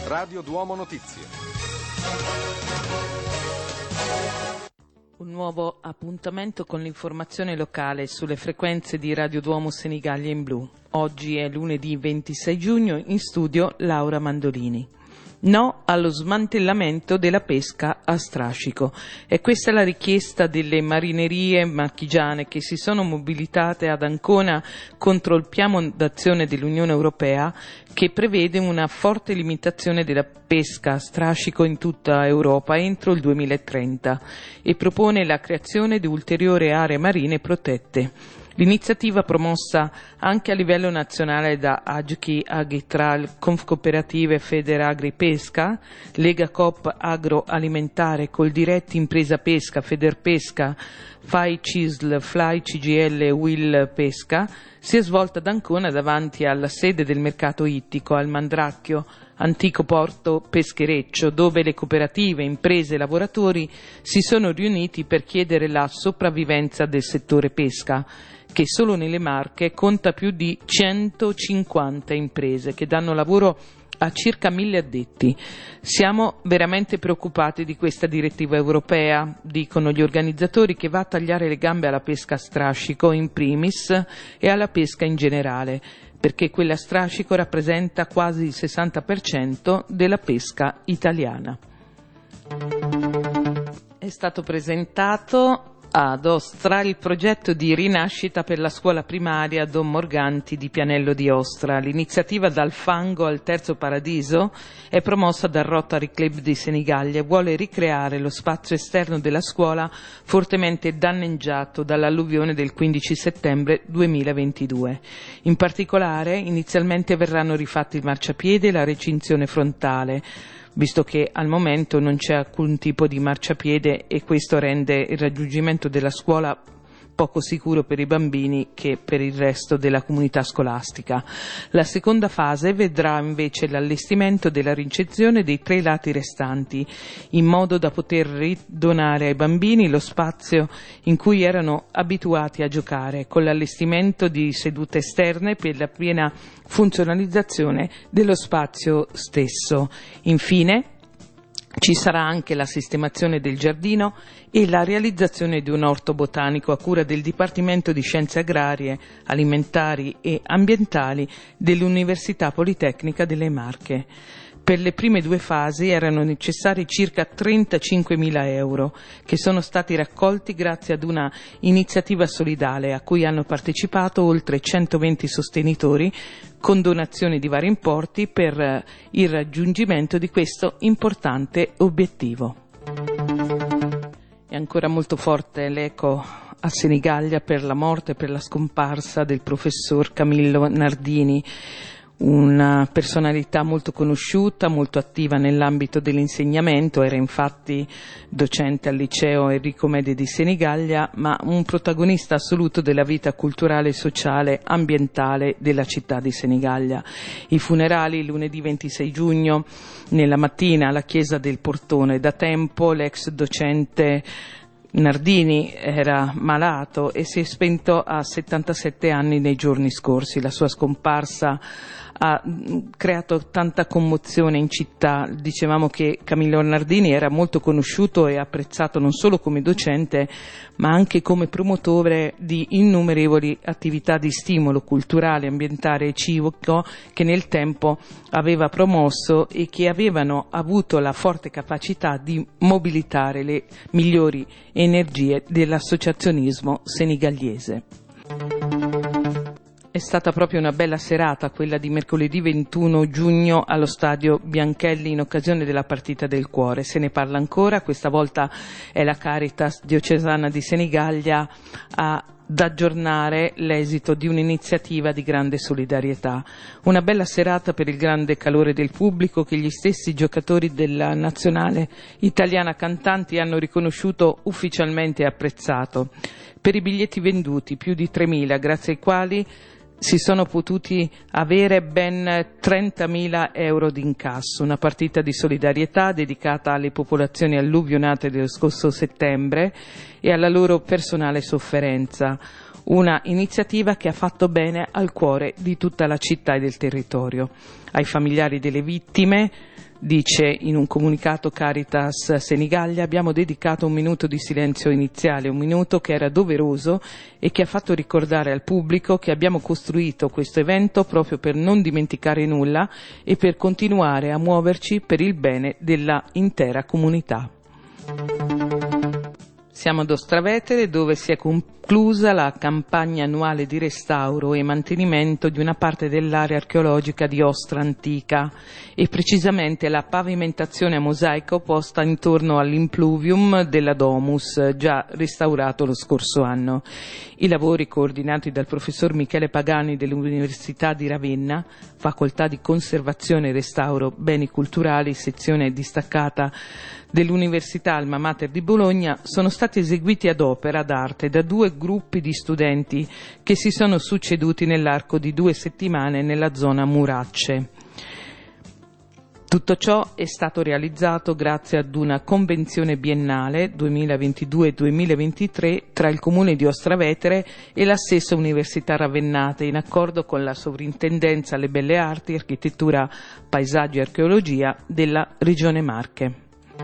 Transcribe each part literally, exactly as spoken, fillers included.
Radio Duomo Notizie. Un nuovo appuntamento con l'informazione locale sulle frequenze di Radio Duomo Senigallia in blu. Oggi è lunedì ventisei giugno, in studio Laura Mandolini. No allo smantellamento della pesca a strascico. E questa è la richiesta delle marinerie marchigiane che si sono mobilitate ad Ancona contro il piano d'azione dell'Unione Europea che prevede una forte limitazione della pesca a strascico in tutta Europa entro il duemilatrenta e propone la creazione di ulteriori aree marine protette. L'iniziativa, promossa anche a livello nazionale da Agchi, Agitral, Confcooperative, Federagri Pesca, Lega Coop Agroalimentare, Coldiretti Impresa Pesca, Federpesca, F A I Cisl, Fly C G L e Will Pesca, si è svolta ad Ancona davanti alla sede del mercato ittico, al Mandracchio, antico porto peschereccio, dove le cooperative, imprese e lavoratori si sono riuniti per chiedere la sopravvivenza del settore pesca, che solo nelle Marche conta più di centocinquanta imprese che danno lavoro a circa mille addetti. Siamo veramente preoccupati di questa direttiva europea, dicono gli organizzatori, che va a tagliare le gambe alla pesca a strascico in primis e alla pesca in generale, perché quella a strascico rappresenta quasi il sessanta per cento della pesca italiana. È stato presentato ad Ostra il progetto di rinascita per la scuola primaria Don Morganti di Pianello di Ostra. L'iniziativa Dal fango al terzo paradiso è promossa dal Rotary Club di Senigallia e vuole ricreare lo spazio esterno della scuola fortemente danneggiato dall'alluvione del quindici settembre duemilaventidue. In particolare, inizialmente verranno rifatti il marciapiede e la recinzione frontale, visto che al momento non c'è alcun tipo di marciapiede e questo rende il raggiungimento della scuola poco sicuro per i bambini che per il resto della comunità scolastica. La seconda fase vedrà invece l'allestimento della ricezione dei tre lati restanti, in modo da poter ridonare ai bambini lo spazio in cui erano abituati a giocare, con l'allestimento di sedute esterne per la piena funzionalizzazione dello spazio stesso. Infine, ci sarà anche la sistemazione del giardino e la realizzazione di un orto botanico a cura del Dipartimento di Scienze Agrarie, Alimentari e Ambientali dell'Università Politecnica delle Marche. Per le prime due fasi erano necessari circa trentacinquemila euro, che sono stati raccolti grazie ad una iniziativa solidale a cui hanno partecipato oltre centoventi sostenitori con donazioni di vari importi per il raggiungimento di questo importante obiettivo. È ancora molto forte l'eco a Senigallia per la morte e per la scomparsa del professor Camillo Nardini, una personalità molto conosciuta, molto attiva nell'ambito dell'insegnamento. Era infatti docente al liceo Enrico Mede di Senigallia, ma un protagonista assoluto della vita culturale, sociale, ambientale della città di Senigallia. I funerali lunedì ventisei giugno nella mattina alla chiesa del Portone. Da tempo l'ex docente Nardini era malato e si è spento a settantasette anni nei giorni scorsi. La sua scomparsa ha creato tanta commozione in città. Dicevamo che Camillo Nardini era molto conosciuto e apprezzato non solo come docente, ma anche come promotore di innumerevoli attività di stimolo culturale, ambientale e civico che nel tempo aveva promosso e che avevano avuto la forte capacità di mobilitare le migliori energie dell'associazionismo senigalliese. È stata proprio una bella serata quella di mercoledì ventuno giugno allo stadio Bianchelli in occasione della partita del cuore. Se ne parla ancora, questa volta è la Caritas diocesana di Senigallia a ad aggiornare l'esito di un'iniziativa di grande solidarietà. Una bella serata per il grande calore del pubblico che gli stessi giocatori della nazionale italiana cantanti hanno riconosciuto ufficialmente e apprezzato. Per i biglietti venduti, più di tremila, grazie ai quali si sono potuti avere ben trentamila euro di incasso, una partita di solidarietà dedicata alle popolazioni alluvionate dello scorso settembre e alla loro personale sofferenza, una iniziativa che ha fatto bene al cuore di tutta la città e del territorio. Ai familiari delle vittime Dice in un comunicato Caritas Senigallia: abbiamo dedicato un minuto di silenzio iniziale, un minuto che era doveroso e che ha fatto ricordare al pubblico che abbiamo costruito questo evento proprio per non dimenticare nulla e per continuare a muoverci per il bene della intera comunità. Siamo ad Ostravetere, dove si è conclusa la campagna annuale di restauro e mantenimento di una parte dell'area archeologica di Ostra Antica e precisamente la pavimentazione a mosaico posta intorno all'impluvium della Domus, già restaurato lo scorso anno. I lavori, coordinati dal professor Michele Pagani dell'Università di Ravenna, Facoltà di Conservazione e Restauro Beni Culturali, sezione distaccata dell'Università Alma Mater di Bologna, sono stati eseguiti ad opera d'arte da due gruppi di studenti che si sono succeduti nell'arco di due settimane nella zona Muracce. Tutto ciò è stato realizzato grazie ad una convenzione biennale duemilaventidue duemilaventitré tra il Comune di Ostravetere e la stessa Università Ravennate, in accordo con la Sovrintendenza alle Belle Arti, Architettura, Paesaggi e Archeologia della Regione Marche.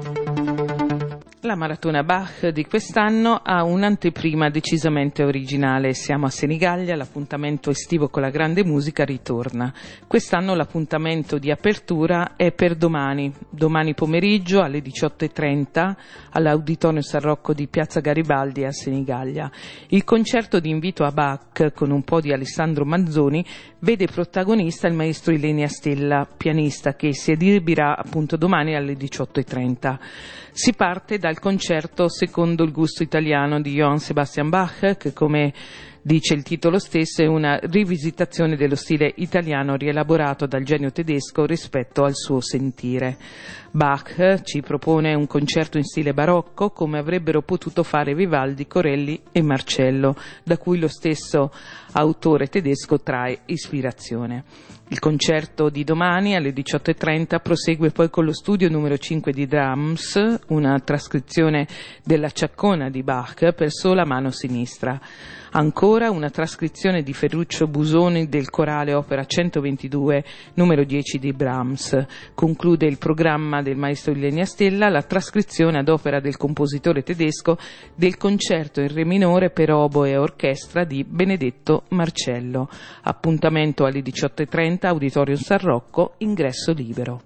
La Maratona Bach di quest'anno ha un'anteprima decisamente originale. Siamo a Senigallia, l'appuntamento estivo con la grande musica ritorna. Quest'anno l'appuntamento di apertura è per domani, domani pomeriggio alle diciotto e trenta all'Auditorio San Rocco di Piazza Garibaldi a Senigallia. Il concerto di invito a Bach con un po' di Alessandro Manzoni vede protagonista il maestro Ilenia Stella, pianista, che si esibirà appunto domani alle diciotto e trenta. Si parte dal concerto secondo il gusto italiano di Johann Sebastian Bach, che, come dice il titolo stesso, è una rivisitazione dello stile italiano rielaborato dal genio tedesco rispetto al suo sentire. Bach ci propone un concerto in stile barocco, come avrebbero potuto fare Vivaldi, Corelli e Marcello, da cui lo stesso autore tedesco trae ispirazione. Il concerto di domani alle diciotto e trenta prosegue poi con lo studio numero cinque di Brahms, una trascrizione della Ciaccona di Bach per sola mano sinistra. Ancora una trascrizione di Ferruccio Busoni del corale opera centoventidue numero dieci di Brahms. Conclude il programma del maestro Ilenia Stella la trascrizione ad opera del compositore tedesco del concerto in re minore per oboe e orchestra di Benedetto Marcello. Appuntamento alle diciotto e trenta, Auditorio San Rocco, ingresso libero.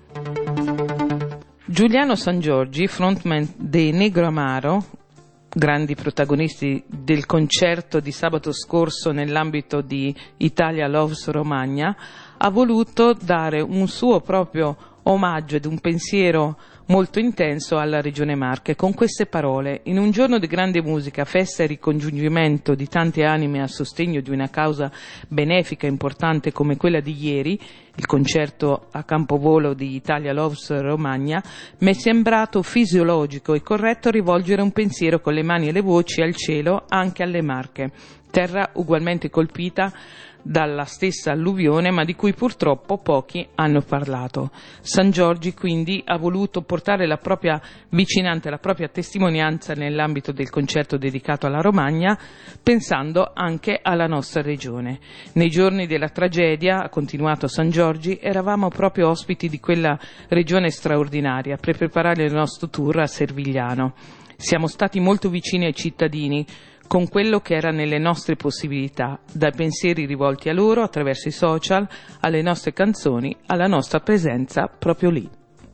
Giuliano Sangiorgi, frontman dei Negro Amaro, grandi protagonisti del concerto di sabato scorso nell'ambito di Italia Loves Romagna, ha voluto dare un suo proprio omaggio ed un pensiero molto intenso alla Regione Marche con queste parole: in un giorno di grande musica, festa e ricongiungimento di tante anime a sostegno di una causa benefica importante come quella di ieri, il concerto a Campovolo di Italia Loves Romagna, mi è sembrato fisiologico e corretto rivolgere un pensiero con le mani e le voci al cielo anche alle Marche, terra ugualmente colpita dalla stessa alluvione, ma di cui purtroppo pochi hanno parlato. Sangiorgi quindi ha voluto portare la propria vicinanza, la propria testimonianza nell'ambito del concerto dedicato alla Romagna, pensando anche alla nostra regione. Nei giorni della tragedia, ha continuato Sangiorgi, eravamo proprio ospiti di quella regione straordinaria per preparare il nostro tour a Servigliano. Siamo stati molto vicini ai cittadini, con quello che era nelle nostre possibilità, dai pensieri rivolti a loro attraverso i social, alle nostre canzoni, alla nostra presenza proprio lì.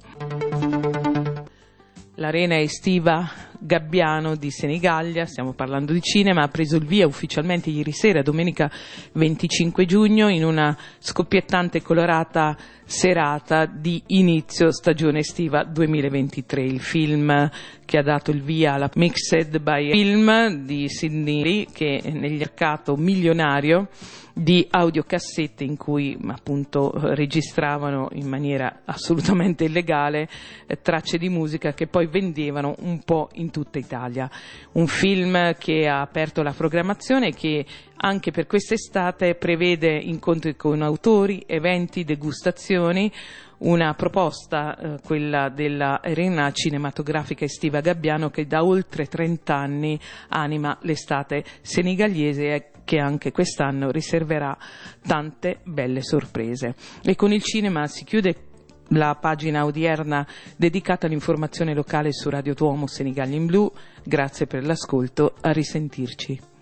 L'arena estiva Gabbiano di Senigallia, stiamo parlando di cinema, ha preso il via ufficialmente ieri sera, domenica venticinque giugno, in una scoppiettante e colorata serata di inizio stagione estiva duemilaventitré. Il film che ha dato il via alla Mixed by Film di Sydney, che è nel mercato milionario di audiocassette in cui appunto registravano in maniera assolutamente illegale eh, tracce di musica che poi vendevano un po' in tutta Italia. Un film che ha aperto la programmazione e che anche per quest'estate prevede incontri con autori, eventi, degustazioni, una proposta, eh, quella della Arena Cinematografica Estiva Gabbiano, che da oltre trenta anni anima l'estate senigaliese e che anche quest'anno riserverà tante belle sorprese. E con il cinema si chiude la pagina odierna dedicata all'informazione locale su Radio Duomo Senigallia in Blu. Grazie per l'ascolto, a risentirci.